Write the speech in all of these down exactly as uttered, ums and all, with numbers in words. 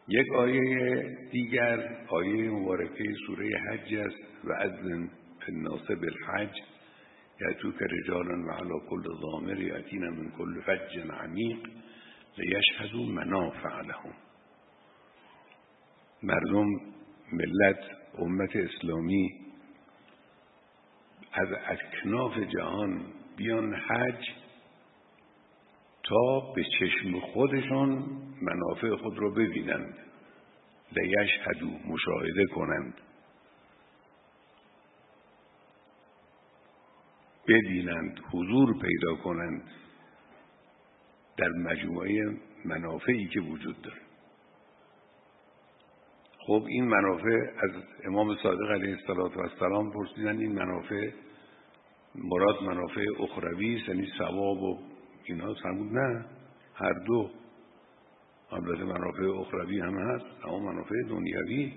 یک آیه دیگر آیه مبارکه سوره حج است و اذن فی الناس بالحج یأتوک رجالا و علی کل ضامر یأتین من کل فج عمیق لیشهدوا منافع لهم. مردم، ملت، امت اسلامی از اکناف جهان بیان حج تا به چشم خودشان منافع خود را ببینند، لیشهدوا، مشاهده کنند، ببینند، حضور پیدا کنند در مجموعه منافعی که وجود داره. خب این منافع از امام صادق علیه السلام پرسیدن، این منافع مراد منافع اخروی است، یعنی ثواب و اینا؟ فرمود نه، هر دو. البته منافع اخروی هم هست اما منافع دنیوی.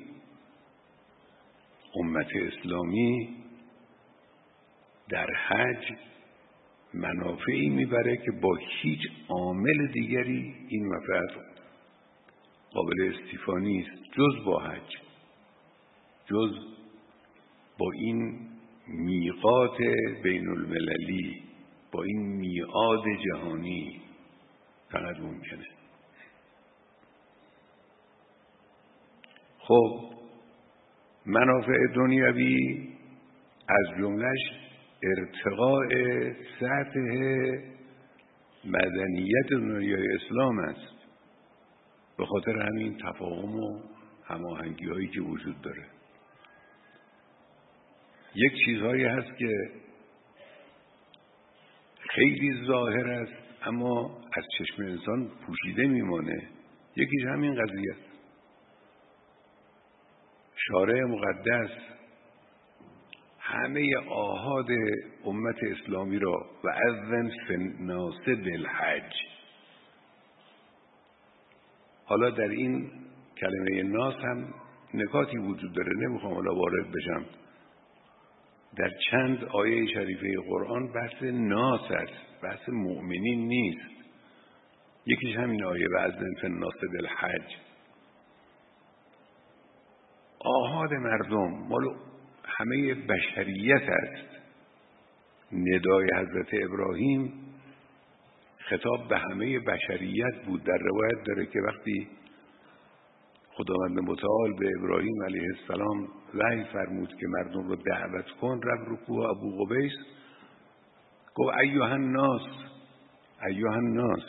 امت اسلامی در حج منافعی میبره که با هیچ عامل دیگری این منفعت قابل استیفا نیست جز با حج، جز با این میقات بین المللی، با این میعاد جهانی فقط ممکنه. خب منافع دنیوی از جملهش ارتقاء سطح مدنیت دنیای اسلام است، به خاطر همین تفاهم و هماهنگی هایی که وجود داره. یک چیزهایی هست که خیلی ظاهر است اما از چشم انسان پوشیده میمانه. یکیش همین قضیه است. شارع مقدس همه آحاد امت اسلامی را و اذن فی الناس بالحج. حالا در این کلمه ناس هم نکاتی وجود داره، نمیخوام حالا وارد بشم. در چند آیه شریفه قرآن بحث ناس است، بحث مؤمنین نیست. یکیش همین آیه و اذن فی الناس بالحج. آحاد مردم مال همه بشریت است. ندای حضرت ابراهیم خطاب به همه بشریت بود. در روایت داره که وقتی خداوند متعال به ابراهیم علیه السلام وحی فرمود که مردم رو دعوت کن، رفت رو کوه ابو قبیس گفت ایها الناس، ایها الناس.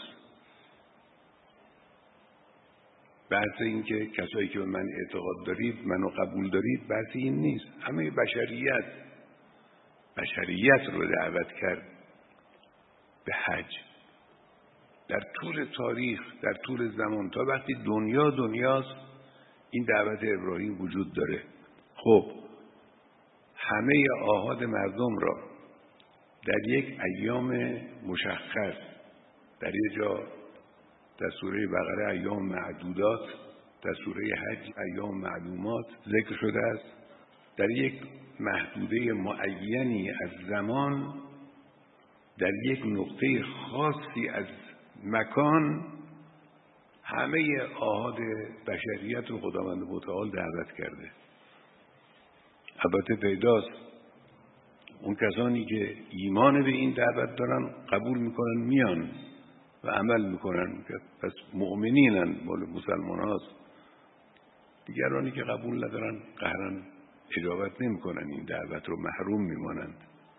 بحث این که کسایی که به من اعتقاد دارید، منو قبول دارید، بحث این نیست. همه بشریت بشریت رو دعوت کرد به حج. در طول تاریخ، در طول زمان، تا وقتی دنیا دنیاست این دعوت ابراهیم وجود داره. خب همه آحاد مردم را در یک ایام مشخص، در یک جا در سوره بقره ایام معدودات، در سوره حج ایام معلومات ذکر شده است، در یک محدوده معینی از زمان، در یک نقطه خاصی از مکان، همه آحاد بشریت رو خداوند متعال دعوت کرده. البته پیداست اون کسانی که ایمان به این دعوت دارن قبول میکنن، میان و عمل میکنن، پس مؤمنینن، مال مسلمان هاست. دیگرانی که قبول ندارن قهرن اجابت نمیکنن، این دعوت رو محروم میمانند.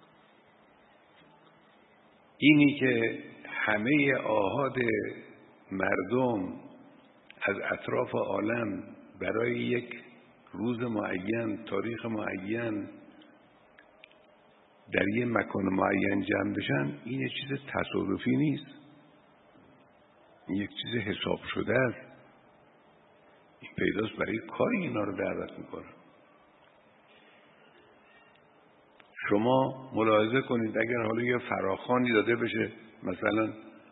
اینی که همه آحاد مردم از اطراف عالم برای یک روز معین، تاریخ معین، در یک مکان معین جمع بشن، این یک چیز تصادفی نیست، این یک چیز حساب شده است. این پیداست برای کاری اینا رو دعوت میکنه. شما ملاحظه کنید اگر حالا یه فراخوانی داده بشه، مثلا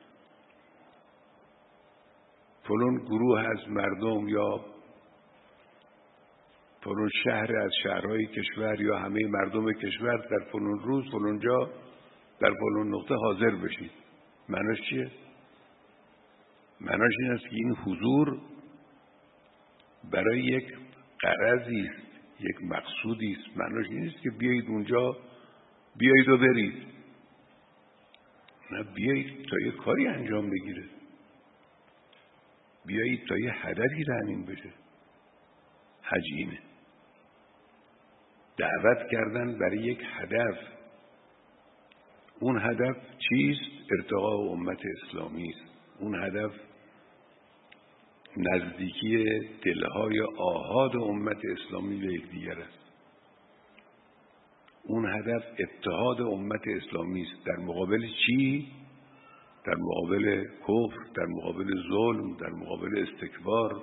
فلان گروه از مردم یا فلان شهر از شهرهای کشور یا همه مردم کشور در فلان روز فلان جا در فلان نقطه حاضر بشید، معناش چیه؟ معناش این است که این حضور برای یک غرضی است، یک مقصودی است. معنیش این نیست که بیایید اونجا بیایید و برید، نه، بیایید تا یک کاری انجام بگیره، بیایید تا یه هدفی تامین بشه. حج اینه، دعوت کردن برای یک هدف. اون هدف چیست؟ ارتقاء امت اسلامی است. اون هدف نزدیکی دلهای آحاد امت اسلامی به یکدیگر است. اون هدف اتحاد امت اسلامی است. در مقابل چی؟ در مقابل کفر، در مقابل ظلم، در مقابل استکبار،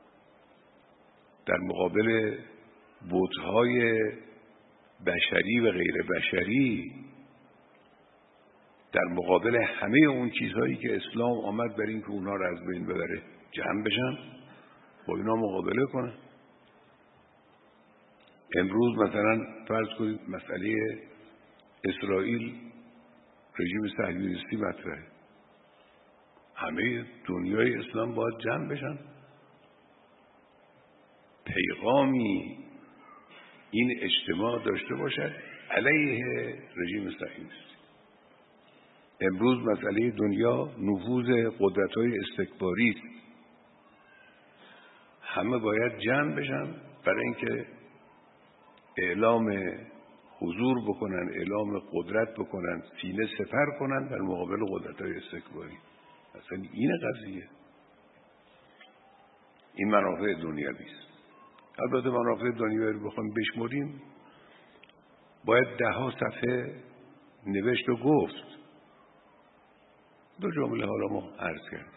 در مقابل بت‌های بشری و غیر بشری، در مقابل همه اون چیزهایی که اسلام آمد برای اینکه اونها رو از بین ببره، جمع بشن، با اینا مقابله کنن. امروز مثلا فرض کنید مسئله اسرائیل، رژیم صهیونیستی مطرحه، همه دنیای اسلام باید جمع بشن، پیغامی این اجتماع داشته باشد علیه رژیم صهیونیستی. امروز مسئله دنیا نفوذ قدرت‌های استکباری است. همه باید جمع بشن برای اینکه اعلام حضور بکنن، اعلام قدرت بکنن، سینه سپر کنن در مقابل قدرت‌های استکباری. اصلا این قضیه، این منافع دنیوی است. البته منافع دنیوی رو بخوایم بشمریم باید ده ها صفحه نوشت و گفت. دو جمله حالا ما عرض کردیم.